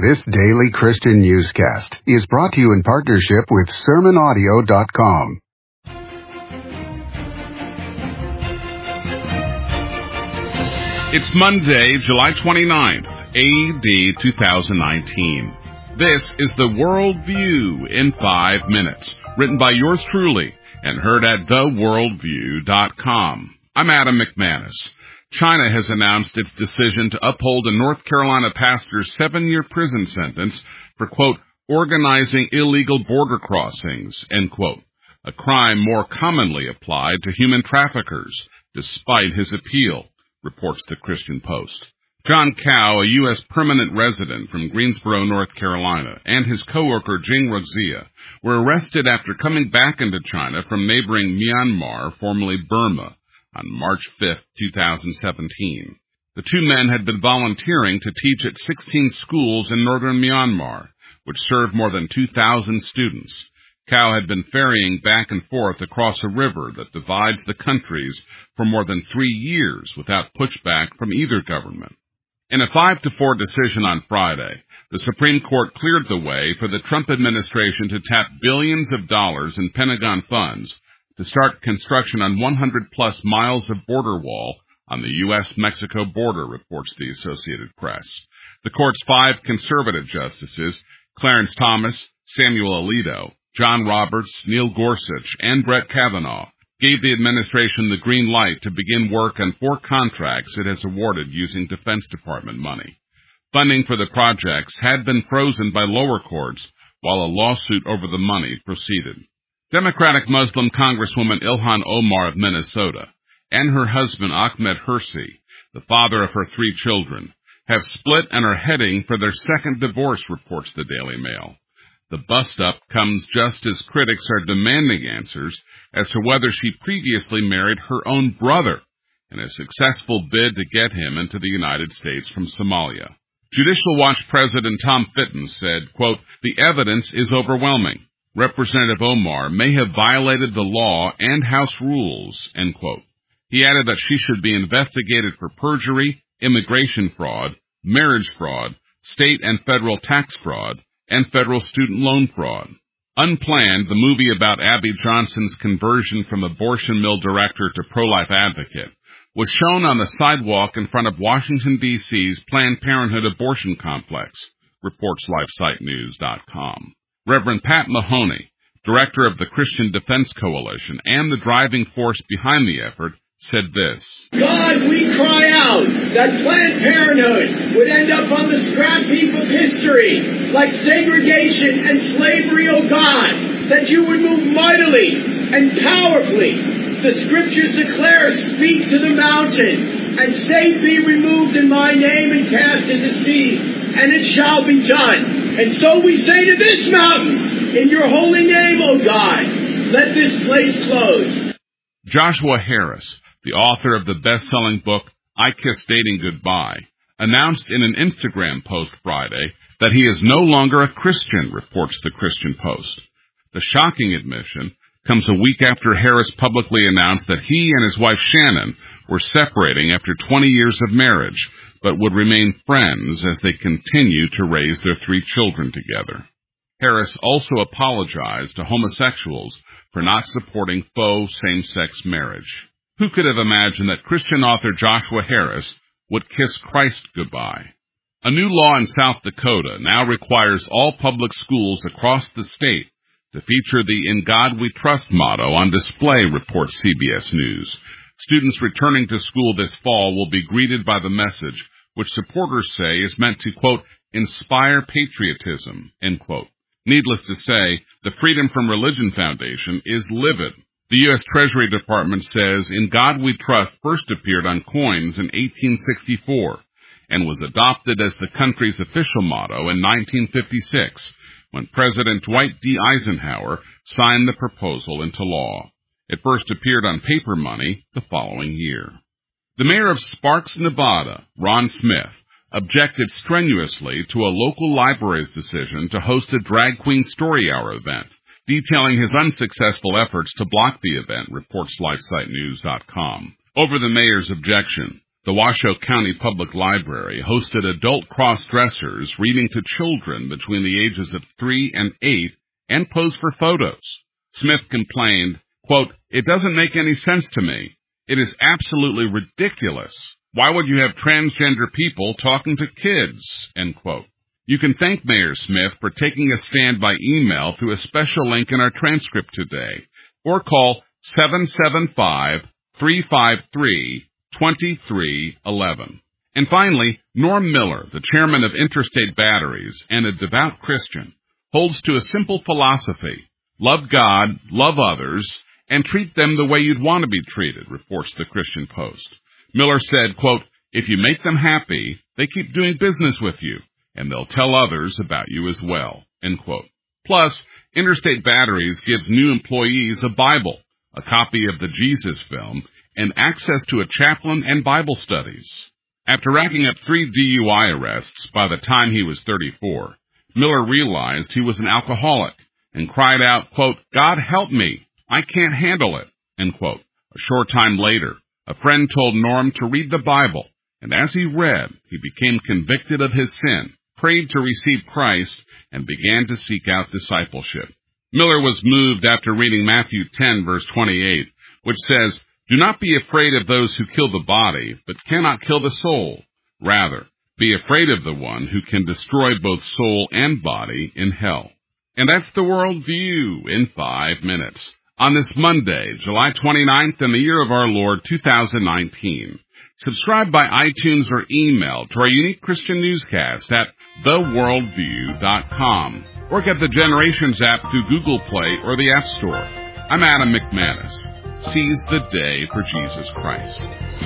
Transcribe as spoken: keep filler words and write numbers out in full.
This daily Christian newscast is brought to you in partnership with sermon audio dot com. It's Monday, July twenty-ninth, A D two thousand nineteen. This is the World View in five minutes, written by yours truly and heard at the world view dot com. I'm Adam McManus. China has announced its decision to uphold a North Carolina pastor's seven-year prison sentence for, quote, organizing illegal border crossings, end quote, a crime more commonly applied to human traffickers, despite his appeal, reports the Christian Post. John Cao, a U S permanent resident from Greensboro, North Carolina, and his coworker Jing Roxia were arrested after coming back into China from neighboring Myanmar, formerly Burma, on March fifth, two thousand seventeen. The two men had been volunteering to teach at sixteen schools in northern Myanmar, which served more than two thousand students. Cao had been ferrying back and forth across a river that divides the countries for more than three years without pushback from either government. In a five to four decision on Friday, the Supreme Court cleared the way for the Trump administration to tap billions of dollars in Pentagon funds to start construction on one hundred plus miles of border wall on the U S Mexico border, reports the Associated Press. The court's five conservative justices, Clarence Thomas, Samuel Alito, John Roberts, Neil Gorsuch, and Brett Kavanaugh, gave the administration the green light to begin work on four contracts it has awarded using Defense Department money. Funding for the projects had been frozen by lower courts while a lawsuit over the money proceeded. Democratic Muslim Congresswoman Ilhan Omar of Minnesota and her husband Ahmed Hirsi, the father of her three children, have split and are heading for their second divorce, reports the Daily Mail. The bust-up comes just as critics are demanding answers as to whether she previously married her own brother in a successful bid to get him into the United States from Somalia. Judicial Watch President Tom Fitton said, quote, the evidence is overwhelming. Representative Omar may have violated the law and House rules, end quote. He added that she should be investigated for perjury, immigration fraud, marriage fraud, state and federal tax fraud, and federal student loan fraud. Unplanned, the movie about Abby Johnson's conversion from abortion mill director to pro-life advocate was shown on the sidewalk in front of Washington, D C's Planned Parenthood abortion complex, reports LifeSite News dot com. Reverend Pat Mahoney, director of the Christian Defense Coalition and the driving force behind the effort, said this. God, we cry out that Planned Parenthood would end up on the scrap heap of history, like segregation and slavery, oh God, that you would move mightily and powerfully. The scriptures declare, speak to the mountain, and say, be removed in my name and cast into the sea, and it shall be done. And so we say to this mountain, in your holy name, O God, let this place close. Joshua Harris, the author of the best-selling book, I Kiss Dating Goodbye, announced in an Instagram post Friday that he is no longer a Christian, reports the Christian Post. The shocking admission comes a week after Harris publicly announced that he and his wife Shannon were separating after twenty years of marriage, but would remain friends as they continue to raise their three children together. Harris also apologized to homosexuals for not supporting faux same-sex marriage. Who could have imagined that Christian author Joshua Harris would kiss Christ goodbye? A new law in South Dakota now requires all public schools across the state to feature the In God We Trust motto on display, reports C B S News. Students returning to school this fall will be greeted by the message, which supporters say is meant to, quote, inspire patriotism, end quote. Needless to say, the Freedom from Religion Foundation is livid. The U S Treasury Department says In God We Trust first appeared on coins in eighteen sixty-four and was adopted as the country's official motto in nineteen fifty-six, when President Dwight D. Eisenhower signed the proposal into law. It first appeared on paper money the following year. The mayor of Sparks, Nevada, Ron Smith, objected strenuously to a local library's decision to host a Drag Queen Story Hour event, detailing his unsuccessful efforts to block the event, reports LifeSite News dot com. Over the mayor's objection, The Washoe County Public Library hosted adult cross-dressers reading to children between the ages of three and eight and posed for photos. Smith complained, quote, "It doesn't make any sense to me. It is absolutely ridiculous. Why would you have transgender people talking to kids?" End quote. You can thank Mayor Smith for taking a stand by email through a special link in our transcript today, or call seven seven five, three five three, two three one one. And finally, Norm Miller, the chairman of Interstate Batteries and a devout Christian, holds to a simple philosophy: love God, love others, and treat them the way you'd want to be treated, reports the Christian Post. Miller said, quote, "If you make them happy, they keep doing business with you, and they'll tell others about you as well," end quote. Plus, Interstate Batteries gives new employees a Bible, a copy of the Jesus film, and access to a chaplain and Bible studies. After racking up three D U I arrests by the time he was thirty-four, Miller realized he was an alcoholic and cried out, quote, "God help me, I can't handle it," end quote. A short time later, a friend told Norm to read the Bible, and as he read, he became convicted of his sin, prayed to receive Christ, and began to seek out discipleship. Miller was moved after reading Matthew ten, verse twenty-eight, which says, "Do not be afraid of those who kill the body, but cannot kill the soul. Rather, be afraid of the one who can destroy both soul and body in hell." And that's the World View in five minutes on this Monday, July twenty-ninth, in the year of our Lord, two thousand nineteen. Subscribe by iTunes or email to our unique Christian newscast at the world view dot com, or get the Generations app through Google Play or the App Store. I'm Adam McManus. Seize the day for Jesus Christ.